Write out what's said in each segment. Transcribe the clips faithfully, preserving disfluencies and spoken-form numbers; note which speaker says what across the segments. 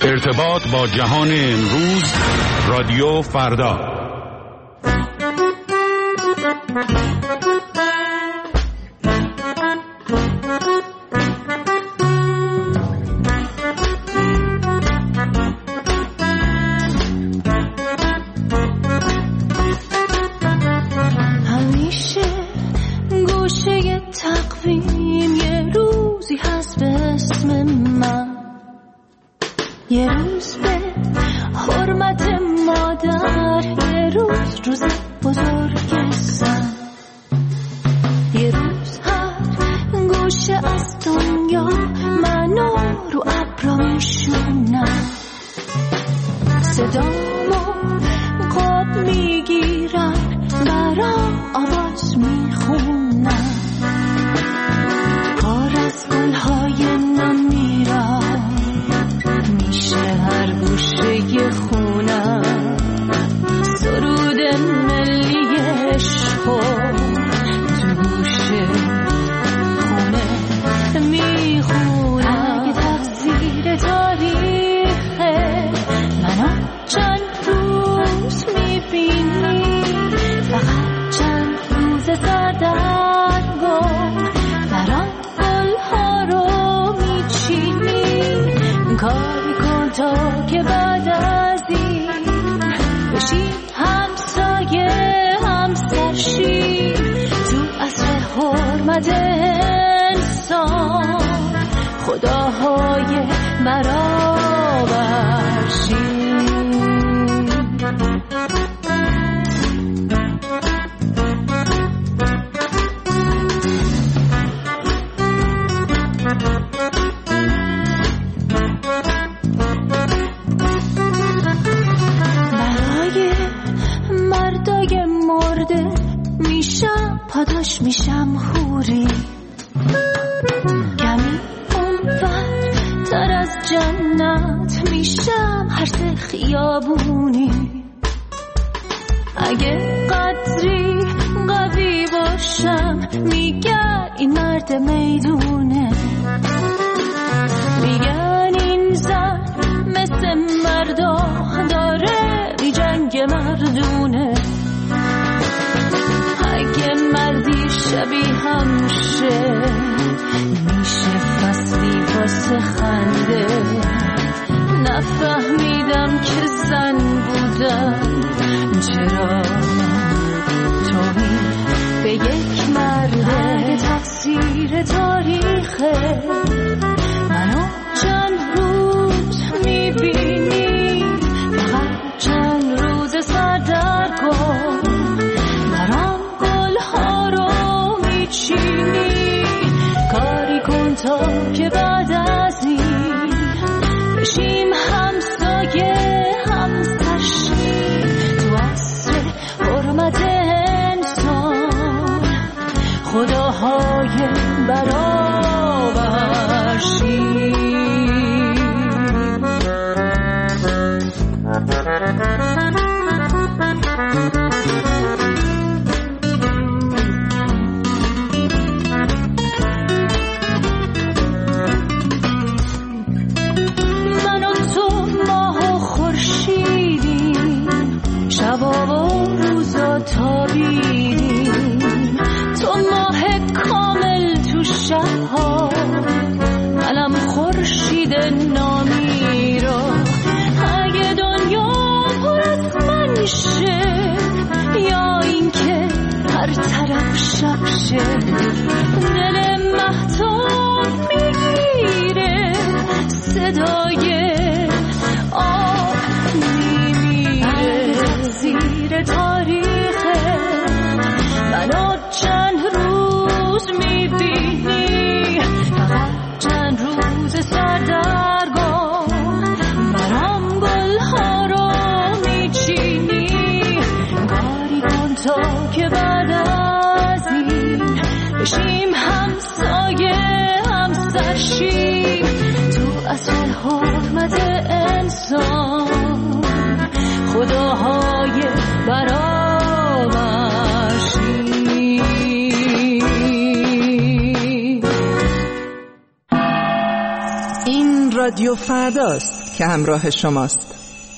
Speaker 1: ارتباط با جهان امروز، رادیو فردا.
Speaker 2: همیشه گوشه تقویم یه روزی هست به اسم من، یه روز به حرمت مادر، یه روز روز بزرگ زن، یه روز هر گوشه از دنیا منو رو ابرا میشونم، صدامو قاب میگیرن برام آواز میخونم، کار از گلهای نم میرم میشه هر گوشه خونم، سرود ملی عشقو تو گوشه خونه میخونم. اگه تقصیر تاریخه منو چند روز میبینی، فقط چند روز سردرگم برام گلها رو میچینی، کاری کن تا که بعد از این بشیم همسایه همسرشی، تو اصل حرمت انسان خداهای برابرشی. پاداش میشم حوری، کمی اونور تر از جنت میشم هر سه خیابونی، اگه قدری قوی باشم میگن این مرد میدونه، میگن این زن مثل مردا داره می جنگ مردونه، اگه مردی شبیه همشه میشه فصلی واسه خنده، نفهمیدم که زن بودم چرا توهی به یک مرده. اگه تقصیر تاریخه منو چند روز میبینی، فقط چند روز سردرگم کاری کن تا که بعد از این بشیم همسایه همسرشی، تو عصر حرمت انسان خداهای برابرشی. شبا و روزا تابیدیم، تو ماه کامل تو شبها، منم خورشید نامی را. اگه دنیا پر از من شه یا اینکه هر طرف شب شه، دل مهتاب میگیره صدای آب میمیره. زیر تاریخه منو چند روز میبینی، فقط چند روز سردرگم برام گلها رو میچینی، کاری کن تا که بعد از این بشیم همسایه همسرشی، تو اصل حرمت انسان خداهای برابرشی.
Speaker 3: این رادیو فرداست که همراه شماست.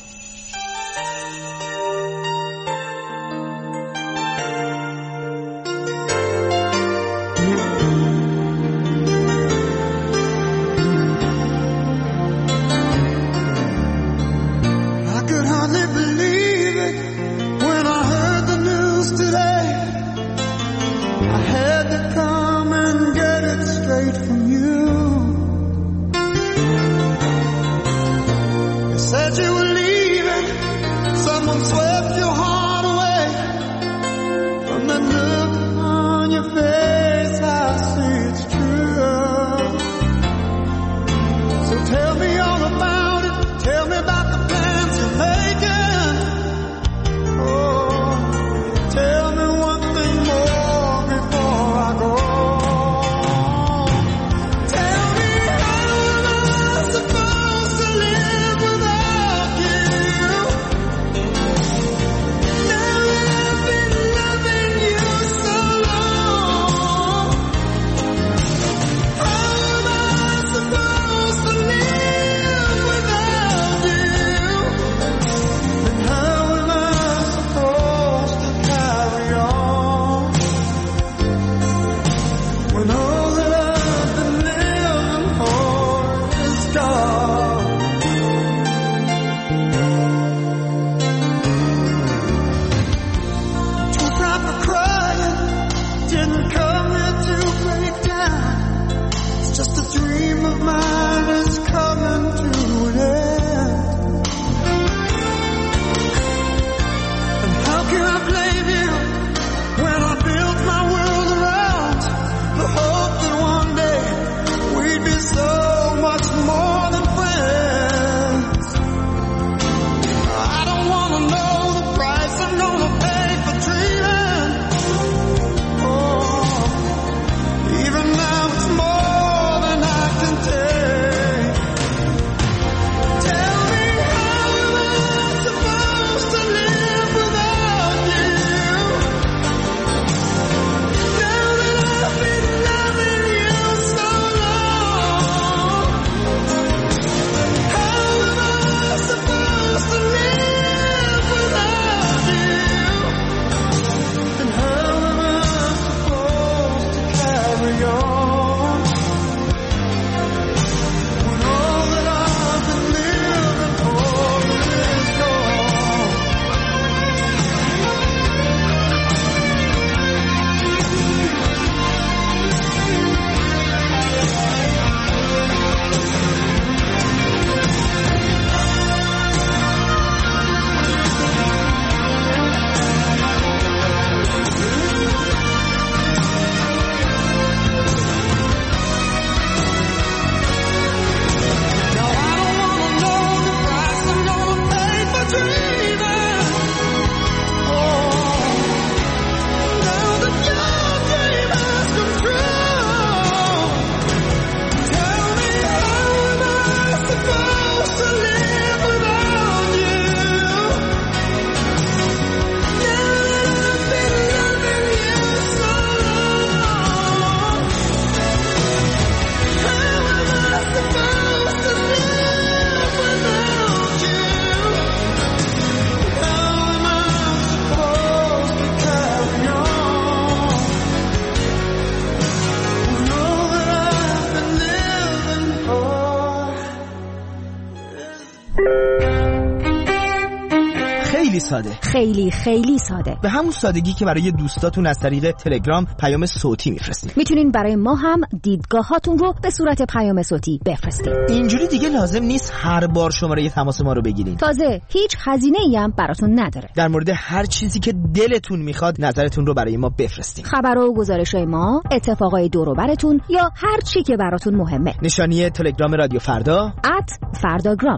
Speaker 4: خیلی ساده،
Speaker 5: خیلی خیلی ساده،
Speaker 4: به همون سادگی که برای دوستاتون از طریق تلگرام پیام صوتی میفرستید.
Speaker 5: میتونین برای ما هم دیدگاهاتون رو به صورت پیام صوتی بفرستید.
Speaker 4: اینجوری دیگه لازم نیست هر بار شماره تماس ما رو بگیرین.
Speaker 5: تازه هیچ هزینه‌ای هم براتون نداره.
Speaker 4: در مورد هر چیزی که دلتون میخواد نظرتون رو برای ما بفرستید.
Speaker 5: خبر و گزارش‌های ما، اتفاقای دور و براتون یا هر چی که براتون مهمه.
Speaker 4: نشانی تلگرام رادیو فردا
Speaker 5: ات فرداگرام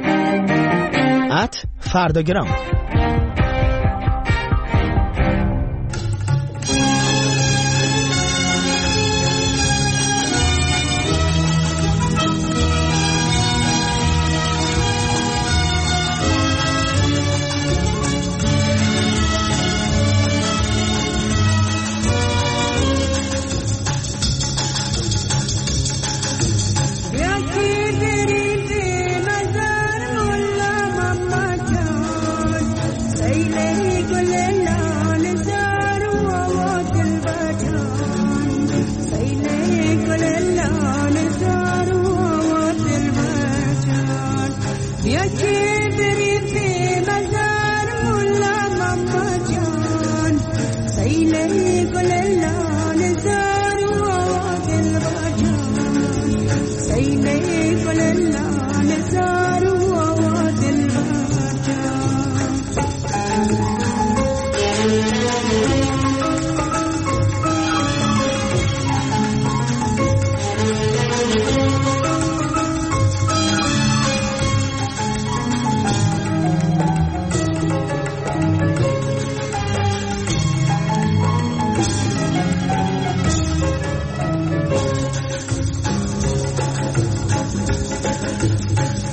Speaker 4: ات فرداگرام.
Speaker 2: Yeah.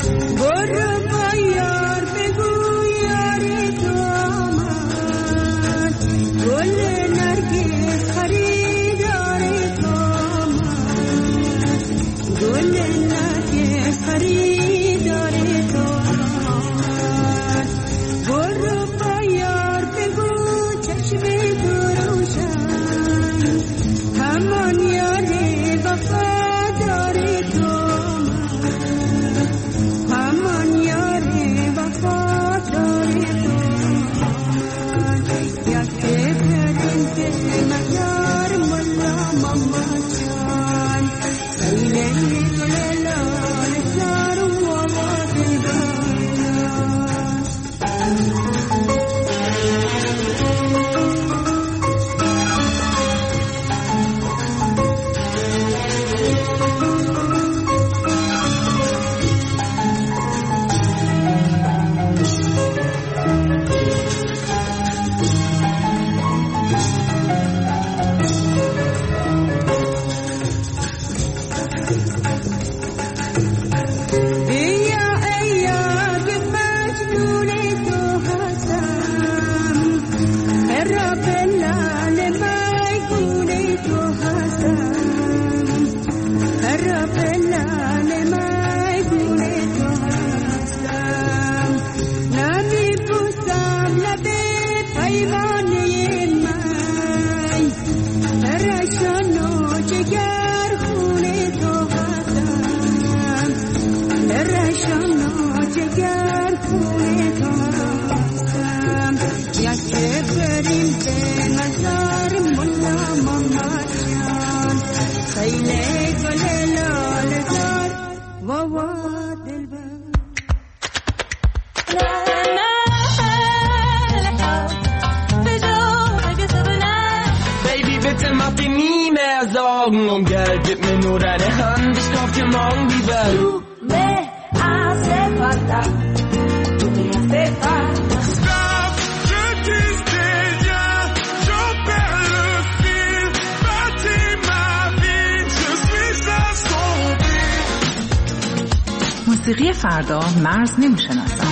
Speaker 3: موسیقی فردا مرز نمی‌شناسد.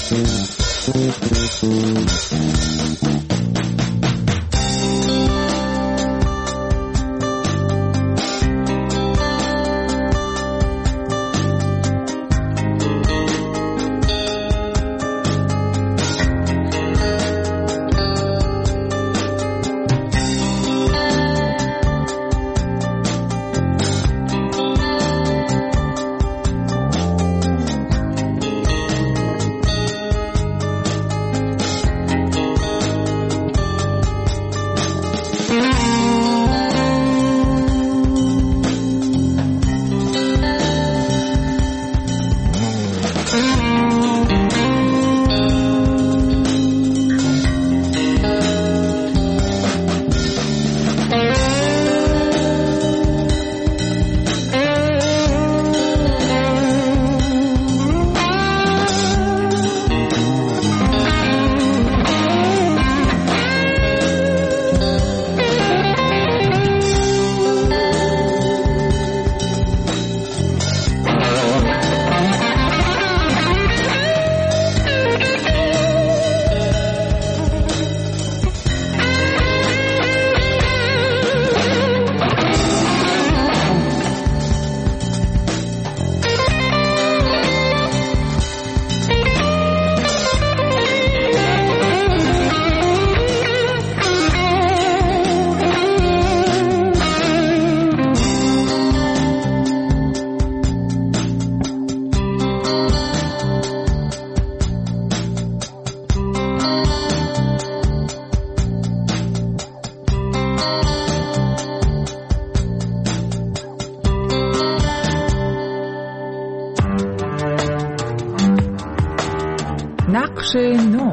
Speaker 3: نقش نو.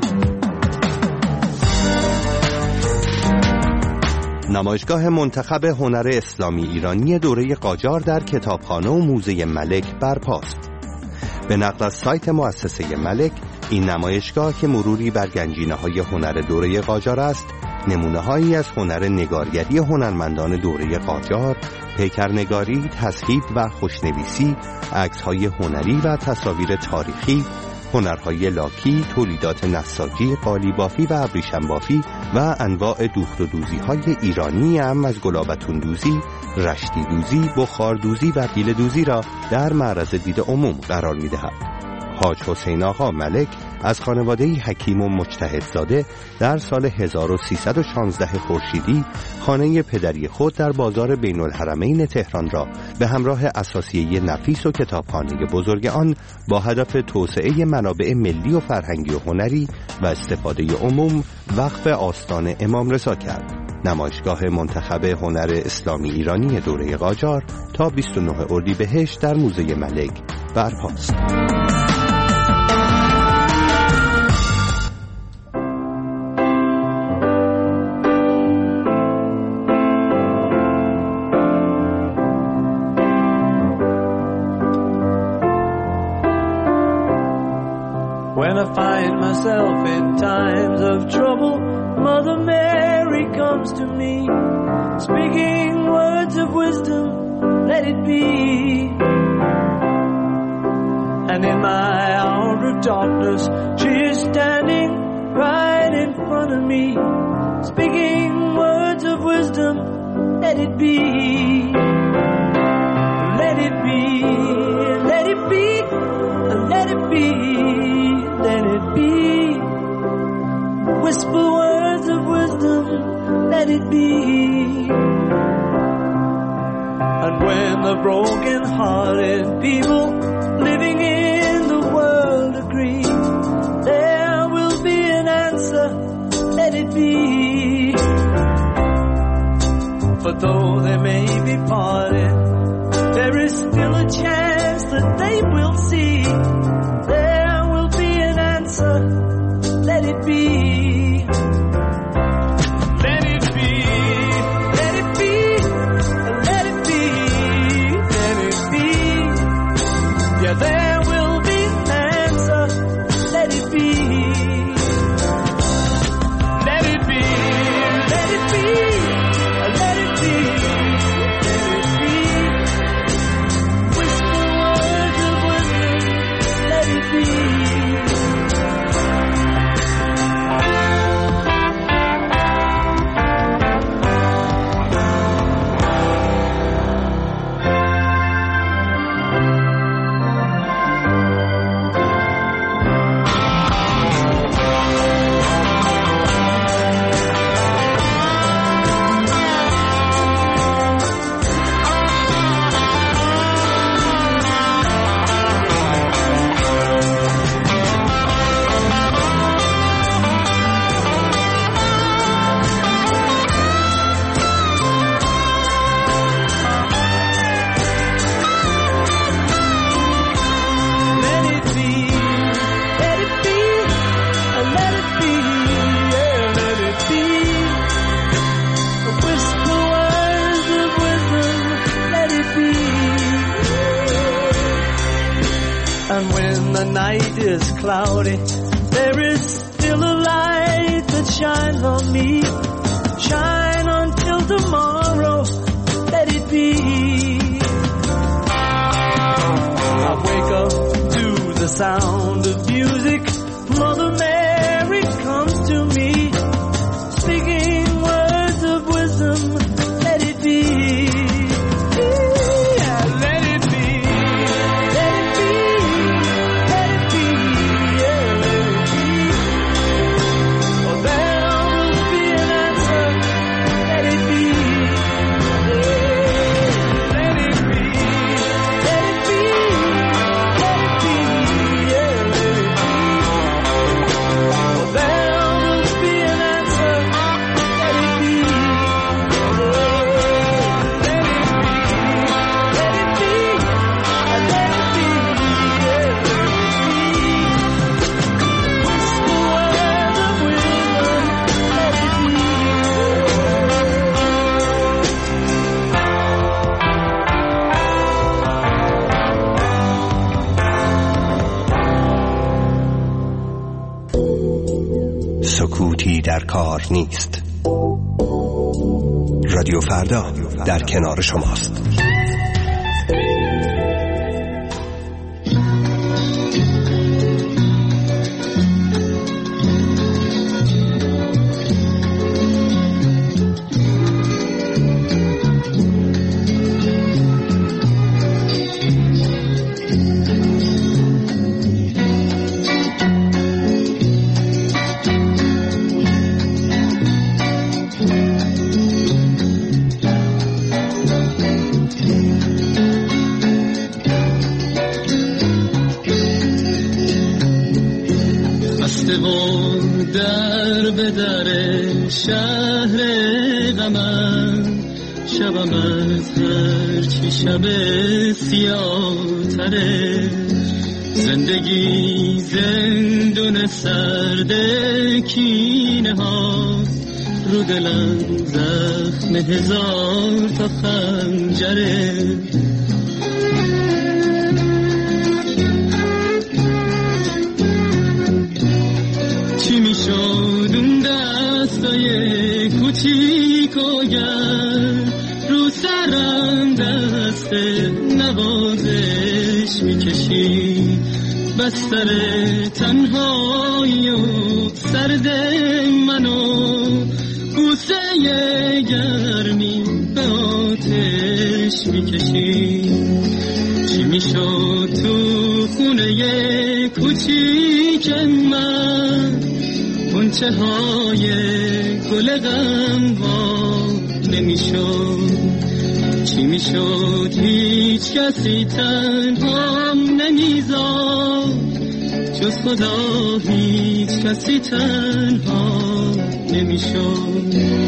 Speaker 6: نمایشگاه منتخب هنر اسلامی ایرانی دوره قاجار در کتابخانه و موزه ملک برپاست. به نقل از سایت مؤسسه ملک، این نمایشگاه که مروری بر گنجینه‌های هنر دوره قاجار است، نمونه‌هایی از هنر نگارگری هنرمندان دوره قاجار، پیکرنگاری، تصحیف و خوشنویسی، عکس‌های هنری و تصاویر تاریخی، هنرهای لاکی، تولیدات نساجی، قالی‌بافی و ابریشم‌بافی و انواع دوخت و دوزی‌های ایرانی هم از گلابتون دوزی، رشتی دوزی، بخار دوزی و پیل دوزی را در معرض دید عموم قرار می‌دهد. حاج حسین آقا ملک از خانواده‌ای حکیم و مجتهد زاده در سال هزار و سیصد و شانزده خورشیدی خانه پدری خود در بازار بین الحرمین تهران را به همراه اساسیه نفیس و کتابخانه بزرگ آن با هدف توسعه منابع ملی و فرهنگی و هنری و استفاده عموم وقف آستان امام رضا کرد. نمایشگاه منتخب هنر اسلامی ایرانی دوره قاجار تا بیست و نه اردیبهشت در موزه ملک برپاست.
Speaker 2: When I find myself in times of trouble, Mother Mary comes to me, speaking words of wisdom, let it be. And in my hour of darkness, she is standing right in front of me, speaking words of wisdom, let it be. Let it be, let it be, let it be. Let it be. Whisper words of wisdom, let it be. And when the broken-hearted people living in the world agree, there will be an answer, let it be. For though they may be parted, there is still a chance that they will see. Let it be. Let it be. Let it be. Let it be. Let it be. Yeah, there will be an answer. Let it be. Let it be. Let it be. Let it be. Let it be. Whisper words of wisdom. night is cloudy, there is still a light that shines on me. Shine until tomorrow, let it be. I wake up to the sound of music. Mother Mary comes to me, speaking words of wisdom. Let it be.
Speaker 6: سکوتی در کار نیست. رادیو فردا در کنار شماست.
Speaker 7: در به در شهر غمم شبم از هرچی شب سیاه تره زندگی زندون سرد کینه ها رو دلم زخم هزار تا خنجره چی می شد اون دستای کوچیک و گرم رو سرم دست نوازش می کشید بستر تنهایی و سرد منو بوسه گرمی به آتش می کشید چی می شد تو خونه کوچیک من غنچه های گل غم وا نمی شد چی می شد هیچ کسی تنهام نمیذاد جز خدا هیچ کسی تنها نمی شد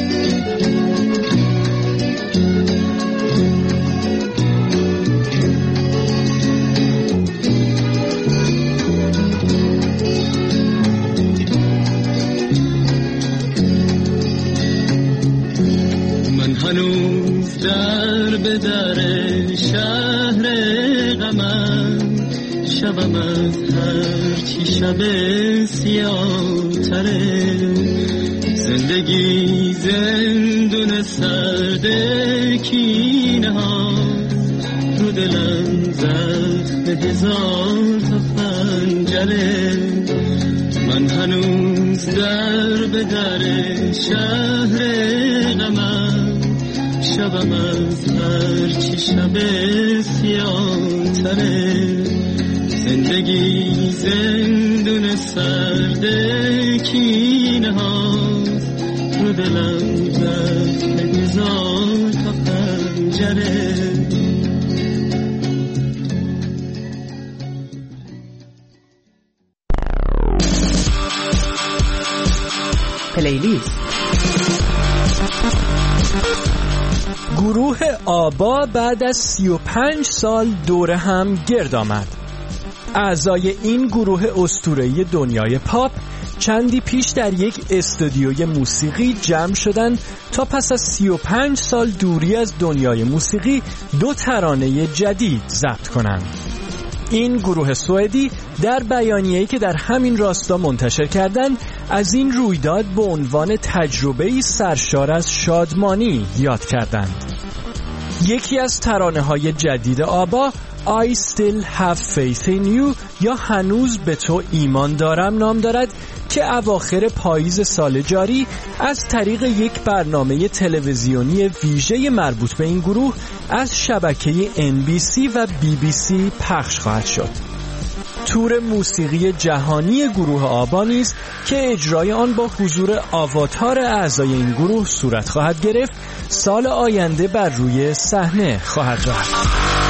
Speaker 7: هنوز در به در شهر غمم شبم از هرچی شب سیاه تره زندگی زندون سرد کینه ها رو دلم زخم هزار تا خنجره من هنوز در به در شهر غمم شبم از هرچی شب سیاه تره زندگی زندون سرد کینه ها رو دلم زخم هزار تا خنجره
Speaker 3: پلیلیست.
Speaker 8: گروه آبا بعد از سی و پنج سال دور هم گرد آمد. اعضای این گروه اسطوره‌ای دنیای پاپ چندی پیش در یک استودیوی موسیقی جمع شدند تا پس از سی و پنج سال دوری از دنیای موسیقی دو ترانه جدید ضبط کنند. این گروه سوئدی در بیانیه‌ای که در همین راستا منتشر کردند از این رویداد به عنوان تجربه‌ای سرشار از شادمانی یاد کردند. یکی از ترانه‌های جدید آبا I Still Have Faith in You یا هنوز به تو ایمان دارم نام دارد که اواخر پاییز سال جاری از طریق یک برنامه تلویزیونی ویژه مربوط به این گروه از شبکه ان بی سی و بی بی سی پخش خواهد شد. تور موسیقی جهانی گروه آبا نیز که اجرای آن با حضور آواتار اعضای این گروه صورت خواهد گرفت سال آینده بر روی صحنه خواهد رفت.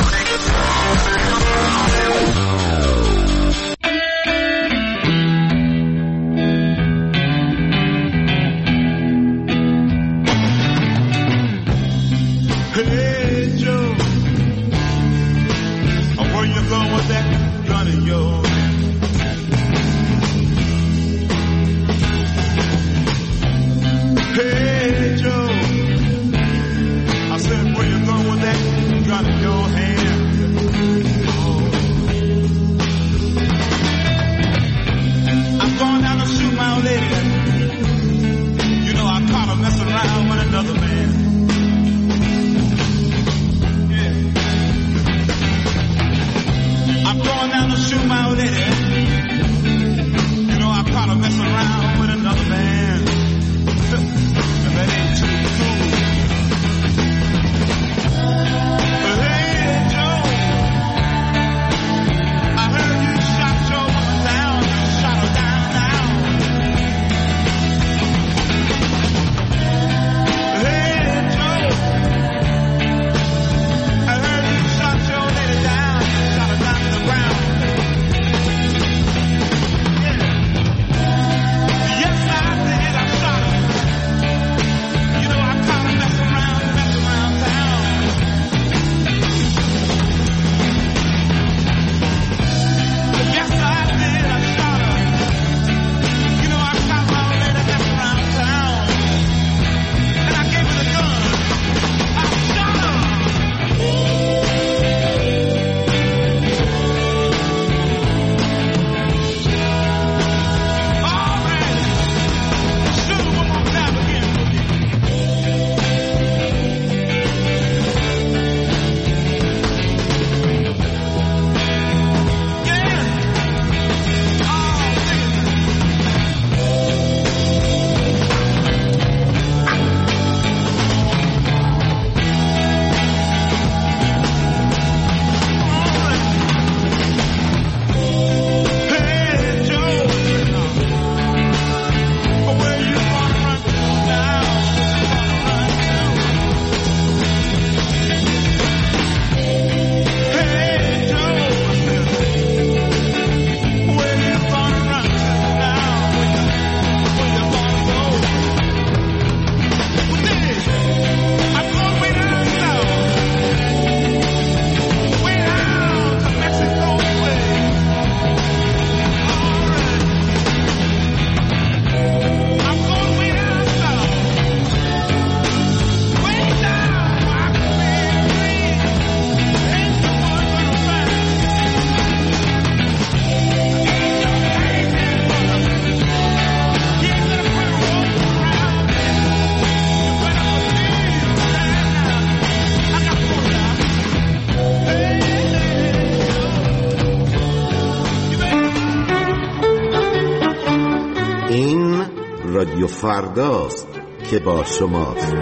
Speaker 9: رادیو فرداست که با شماست.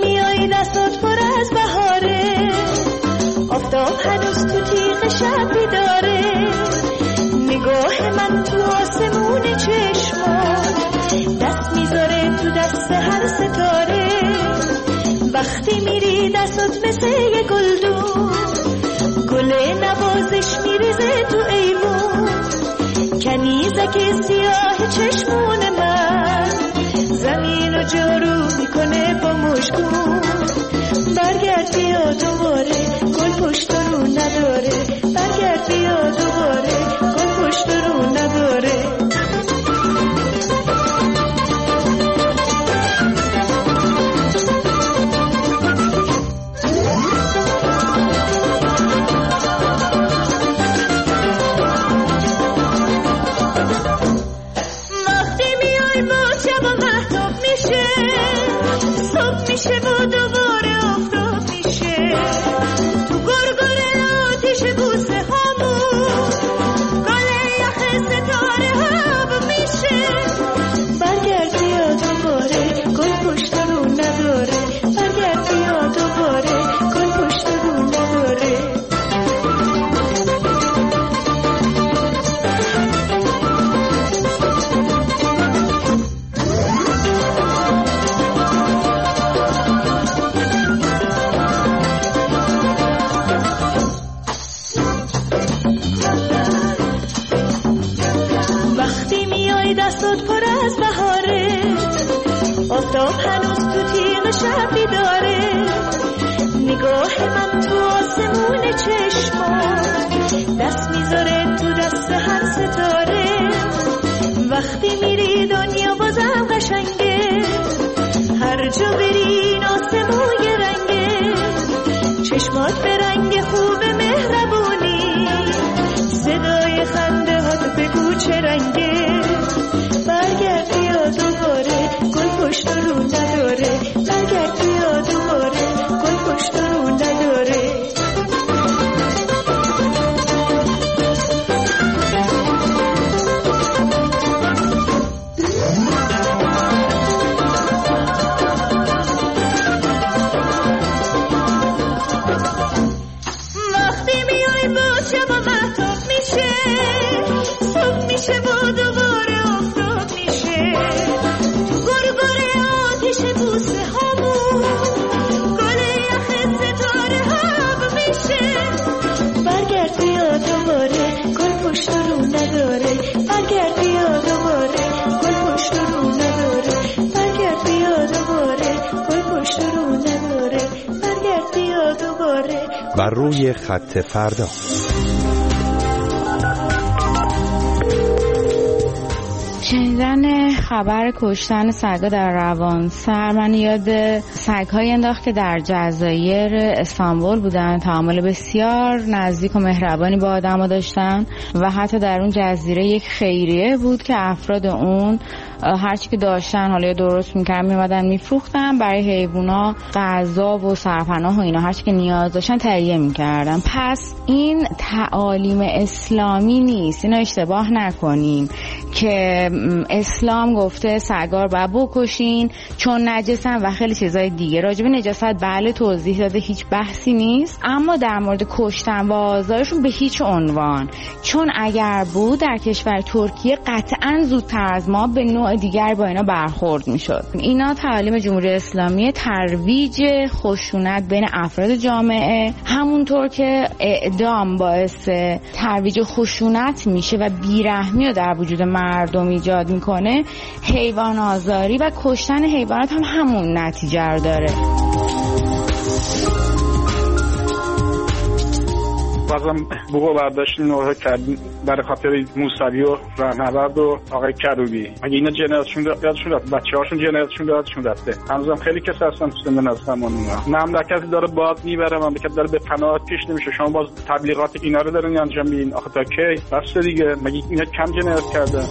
Speaker 10: هنوز تو تیغ شب بیداره میکنه با مشکون. برگرد بیا دوباره گل پشت رو نداره، برگرد بیا دوباره گل پشت رو نداره. میشه و دوباره آفتاب میشه تو گرگره آتیش بوسه هامون، گل یخ ستاره هاب میشه. برگرد بیا دوباره گل پشت رو نداره، برگرد بیا دوباره گل پشت رو نداره. دستات پر از بهاره، آفتاب هنوز تو تیغ شب بیداره. نگاه من تو آسمون چشمات، دست میذاره تو دست هر ستاره. وقتی میری دنیا بازم قشنگه، هر جا بری این آسمون یه رنگه. چشمات به رنگ خوب مهربونی، صدای خنده هات بگو چه رنگه. برگرد بیا دوباره گل پشت رو نداره، برگرد بیا دوباره گل پشت رو نداره. وقتی میای با شب و محتاب میشه، صبح میشه و دوباره آفتاب میشه. گرگره آتیش بوسه هامون، گل یخ ستاره هاب میشه. برگرد بیا دوباره گل پشت رو نداره، برگرد بیا دوباره گل پشت رو نداره، برگرد بیا دوباره گل پشت رو نداره، برگرد بیا دوباره.
Speaker 6: بر روی خط فردا.
Speaker 11: شنیدن خبر کشتن سگا در روانسر من یاد سگ‌هایی انداخت که در جزایر استانبول بودن، تعامل بسیار نزدیک و مهربانی با آدم‌ها داشتن و حتی در اون جزیره یک خیریه بود که افراد اون هرچی که داشتن حالا درست می‌کردن می‌اومدن می‌فروختن، برای حیوونا غذا و سرپناه و اینا هرچی که نیاز داشتن تهیه می‌کردن. پس این تعالیم اسلامی نیست، اینو اشتباه نکنیم که اسلام گفته سگا رو باید بکشین چون نجسن و خیلی چیزای دیگه. راجب نجاست بله توضیح داده، هیچ بحثی نیست، اما در مورد کشتن و آزارشون به هیچ عنوان، چون اگر بود در کشور ترکیه قطعاً زودتر از ما به نوع دیگر با اینا برخورد میشد. اینا تعالیم جمهوری اسلامی ترویج خشونت بین افراد جامعه، همونطور که اعدام باعث ترویج خشونت میشه و بیرحمی رو در وجود مردم ایجاد میکنه، حیوان آزاری و کشتن حیوانات هم همون نتیجه رو داره.
Speaker 12: بازم بوقو برداشتیم نوحه کردیم برای خاطر موسوی و رهنورد و آقای کروبی. اگه اینا جنایتشون یادشون رفت، بچه هاشون جنایتشون یادشون رفته. هنوزم خیلی کسی هستن تو زندان هستن. مملکتی داره باد میبره، مملکت داره به پناه پیش نمیشه. شما باز تبلیغات اینا رو دارین انجام میدین. آخه تا کی؟ بس دیگه، مگه اینا کم جنایت کرده؟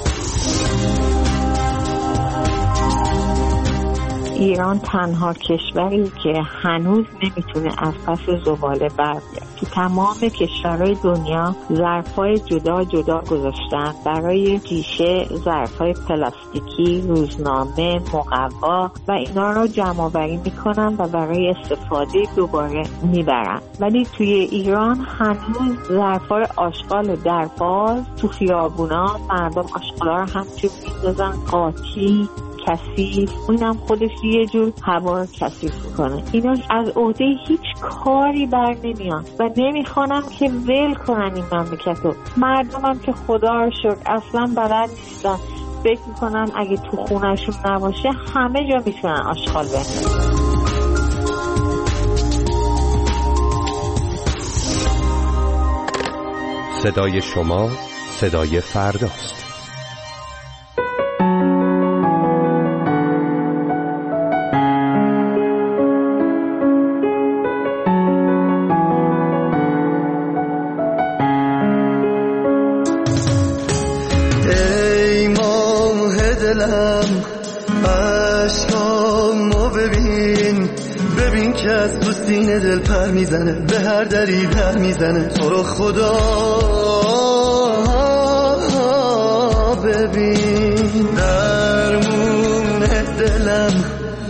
Speaker 13: ایران تنها کشوری که هنوز نمیتونه از پس زباله بر بیاد که تمام کشورهای دنیا ظرفای جدا جدا گذاشتن برای شیشه، ظرفای پلاستیکی، روزنامه، مقوا و اینا رو جمع آوری میکنن و برای استفاده دوباره میبرن. ولی توی ایران هنوز ظرفای آشغال در باز تو خیابونا مردم آشغالا رو همچون میندازن، قاطی کثیف، اونم خودش یه جور هوا رو کثیف میکنه. اینا از عهده هیچ کاری بر نمیان و نمیخوانم که ول کنن این مملکت رو. مردم هم که خدا رو شکر اصلا بلد نیستن فکر میکنم اگه تو خونهشون نباشه همه جا میتونن آشغال بندازن.
Speaker 6: صدای شما صدای فرداست.
Speaker 14: ای ماه دلم عشقامو ببین، ببین که از تو سینه دل پر میزنه، به هر دری در میزنه. تو رو خدا ببین، درمون دلم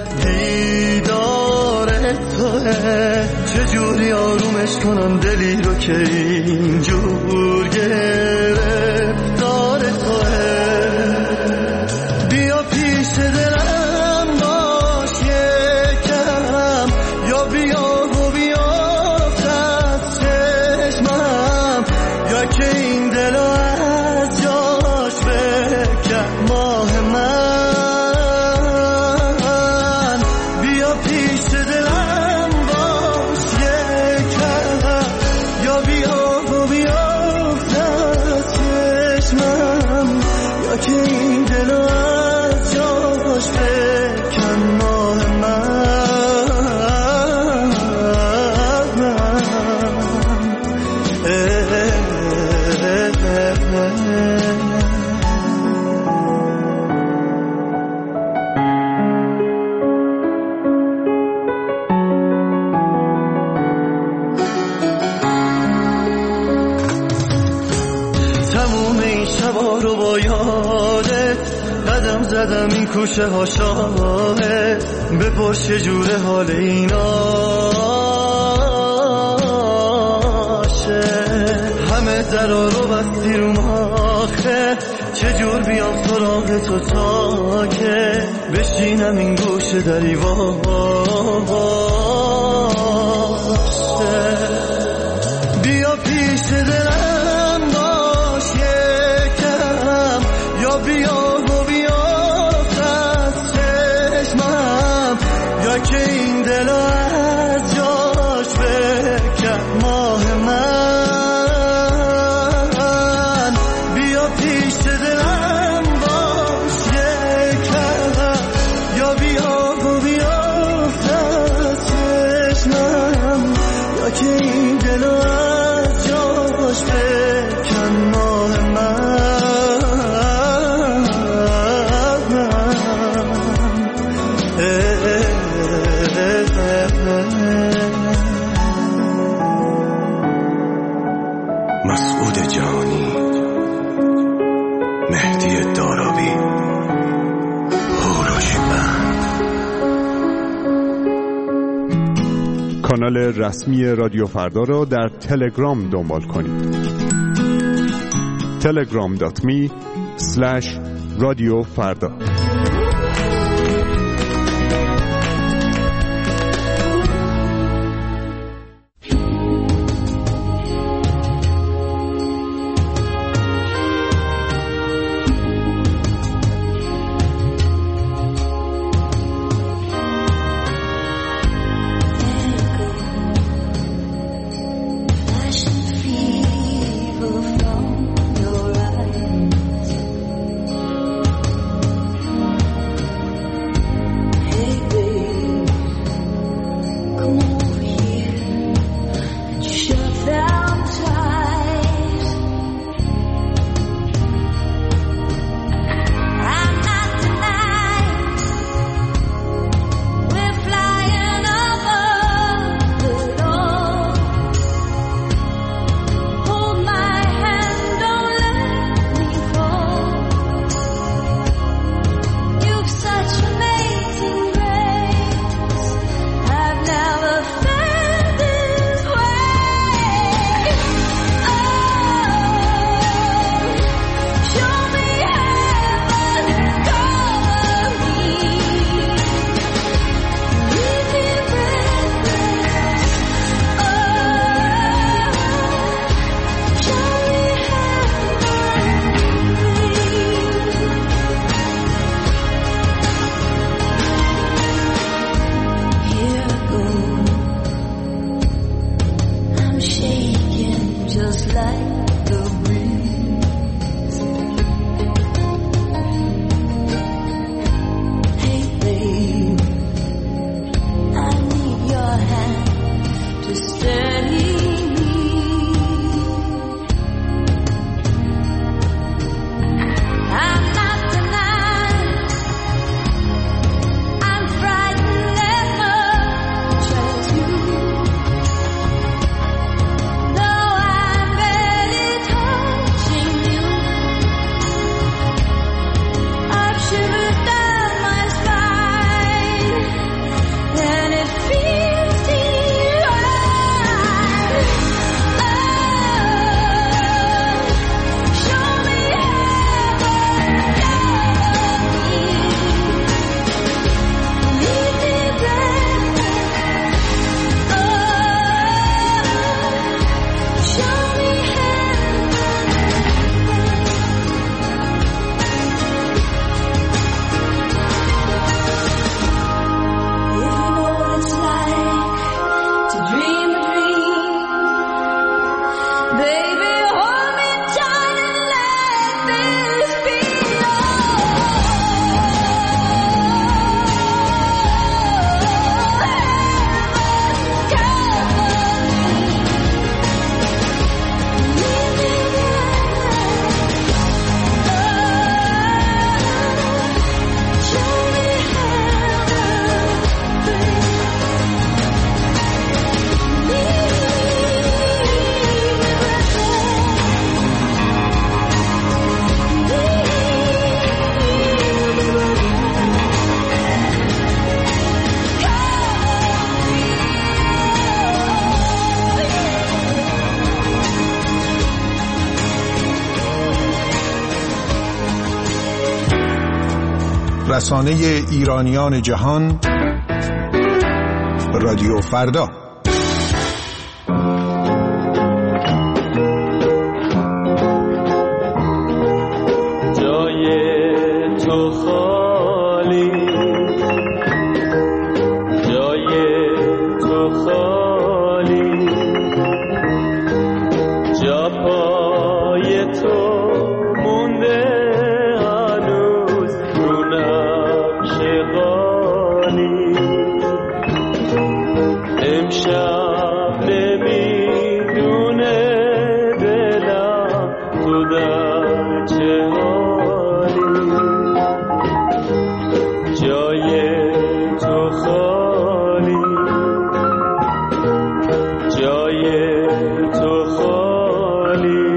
Speaker 14: دیدار توه، چجوری آرومش کنم دلی رو که اینجور گرفتار توه. بیا پیش دلم باش یکم، یا بیا و بیافت از چشمم، یا که این دلو از جاش بکن ماه من. بیا پیش دلم باش یکم، یا بیا و بیافت از چشمم، یا که این دلو از جاش بکن ماه من. تموم این شبا رو با یادت قدم زدم این کوچه ها شاهد، بپرس چجوره حال ایناشه. همه درا رو بستی رو ماخه، چجور بیام سراغ تو تا که بشینم این گوشه دری واشه. بیا پیش دلم باش یکم، یا بیا و بیافت از چشمم، یا که این دل از جاش بکن ماه من. بیا پیش دلم باش یکم، یا بیا و بیافت از چشمم، یا که این دل از جاش بکن ماه من.
Speaker 15: مسعود جانی، مهدی داراوی، هوروش بند.
Speaker 1: کانال رسمی رادیو فردا را در تلگرام دنبال کنید. تلگرام دات می اسلش رادیو فردا.
Speaker 16: رسانه ایرانیان جهان، رادیو فردا.
Speaker 7: جای تو خالی، جای تو خالی، جا پای تو مونده هنوز رو نقش قالی. امشب نمیدونه دلم تو در چه حالی. جای تو خالی، جای تو خالی،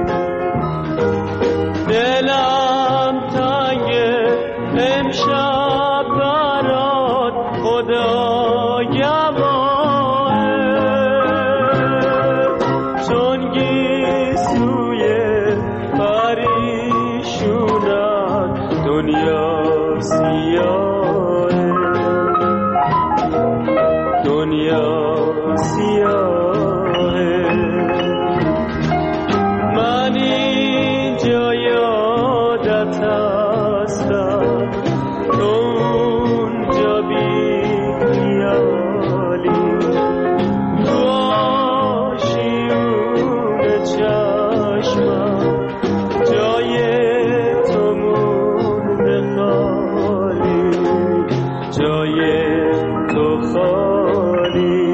Speaker 7: دلم تنگه امشب برات خدا گواهه. چون گیسوی پریشونم دنیا سیاهه، دنیا سیاهه. من اینجا یادت هستم، تو اونجا بی خیالی. تو آشیون چشمم جای تو مونده خالی، جای تو خالی،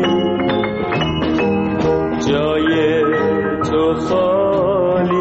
Speaker 7: جای تو خالی.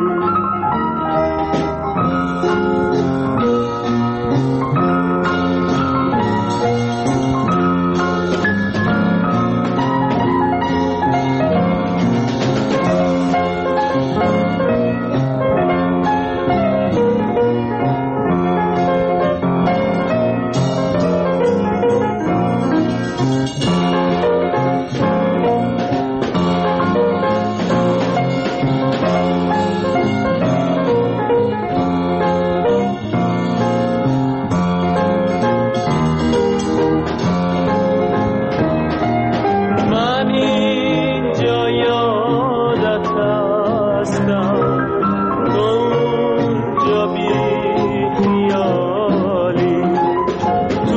Speaker 7: من اینجا یادت هستم، تو اونجا بی خیالی. تو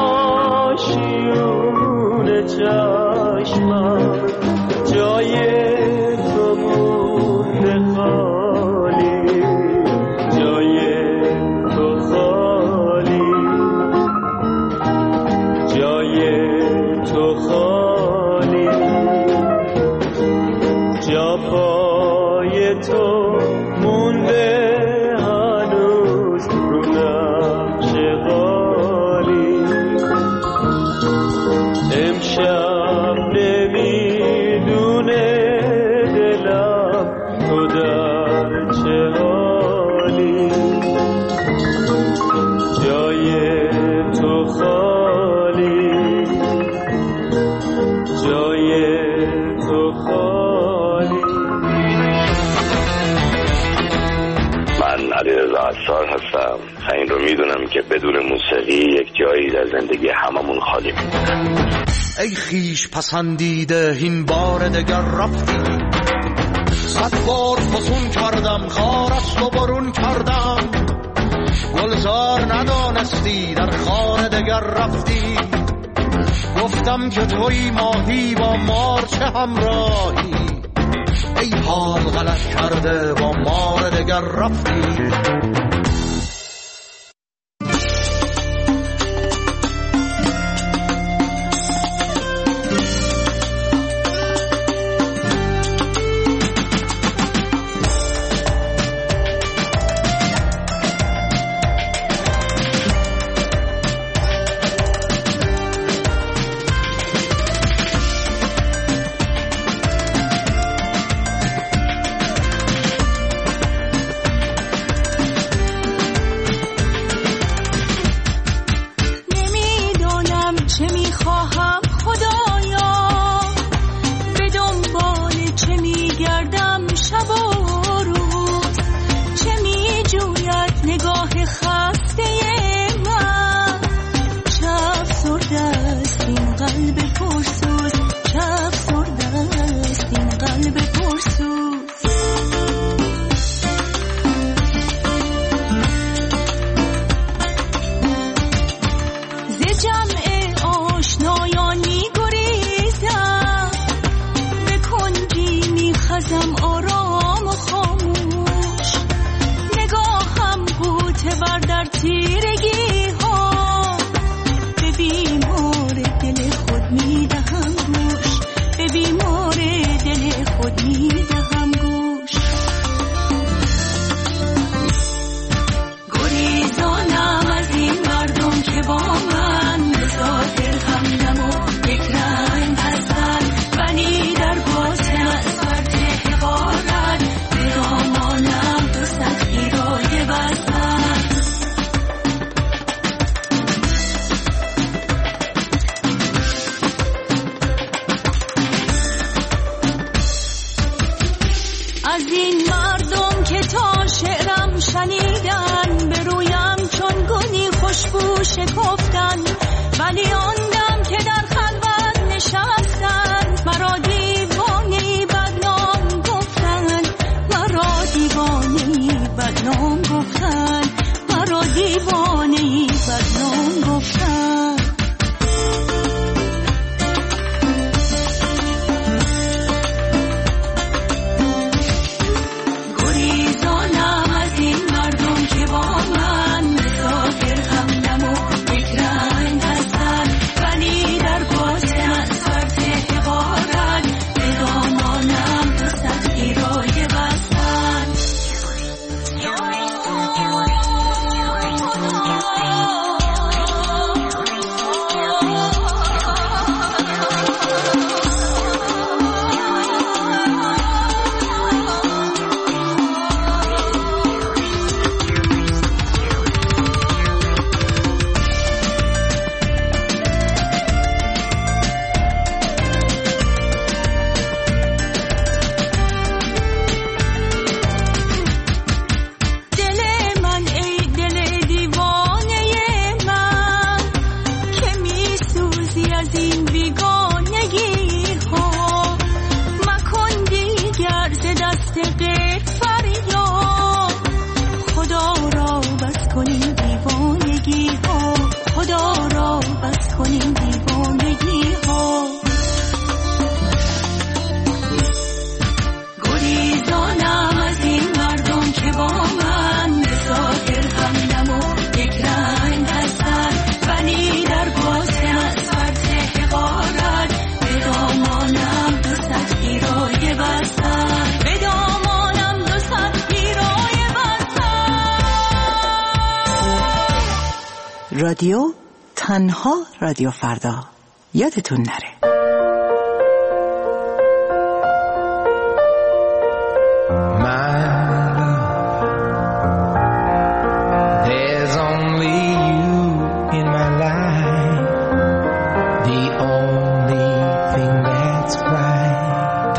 Speaker 7: آشیون چشمم جای تو مونده خالی، جای تو خالی، جای تو خالی. جا پای تو مونده هنوز رو نقش قالی. امشب نمیدونه دلم تو در چه حالی. جای تو خالی، جای تو خالی.
Speaker 17: من علیرضا عطار هستم. این رو میدونم که بدون موسیقی یک جایی در زندگی هممون خالی میمونه.
Speaker 18: ای خیش پسندیده این بار دگر رفتی، صد بار فسون کردم خار است و برون کردم. گلزار ندانستی در خانه دگر رفتی، گفتم که توی ماهی با مار چه همراهی. ای حال غلط کرده با مار دگر رفتی.
Speaker 10: نگاه خسته من قلب پرسوز، چه افسرده است این قلب پرسوز. ز جمع آشنایان می گریزم، به کنجی می خزم آرام و خاموش. نگاهم غوطه ور در تیرگی ها، به بیمار دل خود می دهم گوش، به بیمار دل خود می دهم گوش. گریزانم از این مردم که با من به ظاهر همدم و یک رنگ هستند، ولی در باطن از فرد حقارت به دامانم دو صد گیرایه بستند. از این مردم که تا شعرم شنیدن، به رویم چون گلی خوشبو شکفتن، ولی آن دم که در خلوت نشستن، مرا دیوانه‌ای بدنام گفتن، مرا دیوانه‌ای بدنام گفتن، مرا دیوانه‌ای بدنام گفتن. گریزانم از این مردم که با من به ظاهر همدم و یک رنگ هستند، ولی در باطن از فرد حقارت به دامانم دو صد گیرایه بستند. دل من ای دل دیوانه من، که می سوزی از این بیگانگی ها، مکن دیگر ز دست غیر فریاد. خدا را بس کن این دیوانگی ها، خدا را بس کن این دیوانگی ها. گریزانم از این مردم که با من به ظاهر همدم و یک رنگ هستند، ولی در باطن از فرد حقارت به دامانم دو صد گیرایه بستند، به دامانم دو صد گیرایه بستند.
Speaker 3: رادیو تنها رادیو فردا، یادتون نره.
Speaker 19: There's only you in my life, the only thing that's right.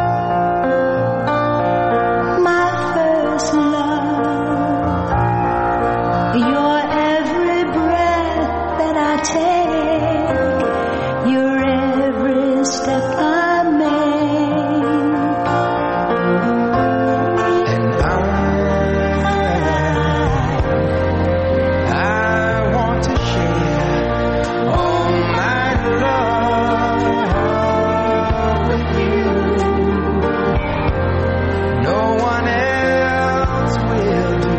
Speaker 10: My first love, your every breath that I take, your every step I make.
Speaker 19: And I, I want to share all my love with you. No one else will do.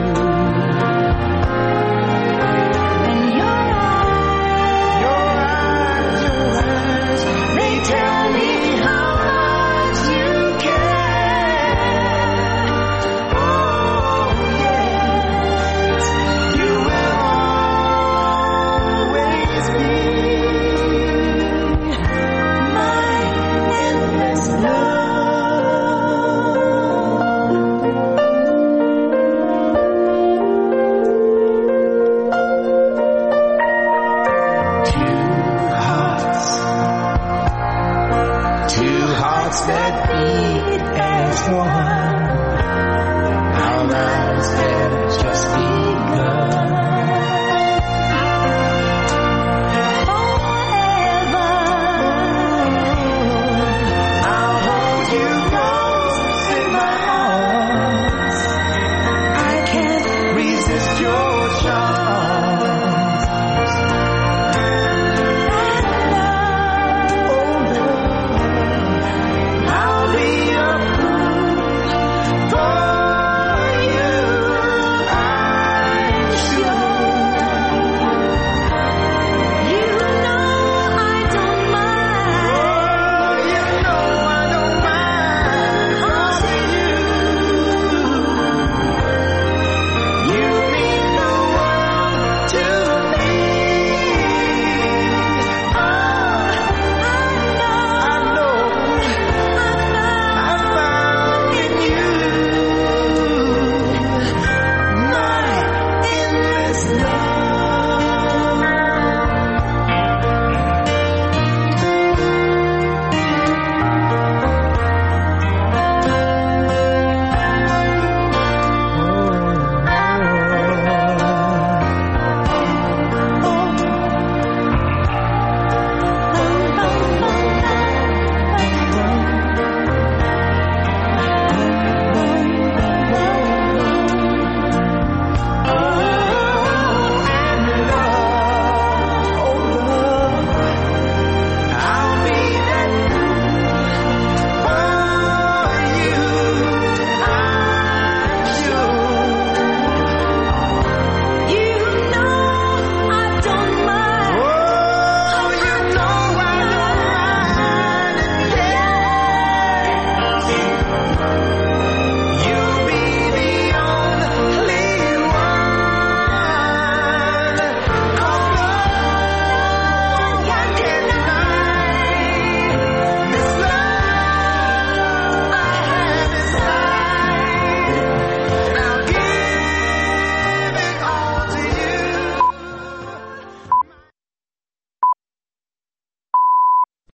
Speaker 10: And your eyes, your eyes, your eyes, they tell me how much you care. Oh yes, you will always be my endless love.
Speaker 19: Two hearts, two hearts that beat as one. Our lives have just begun.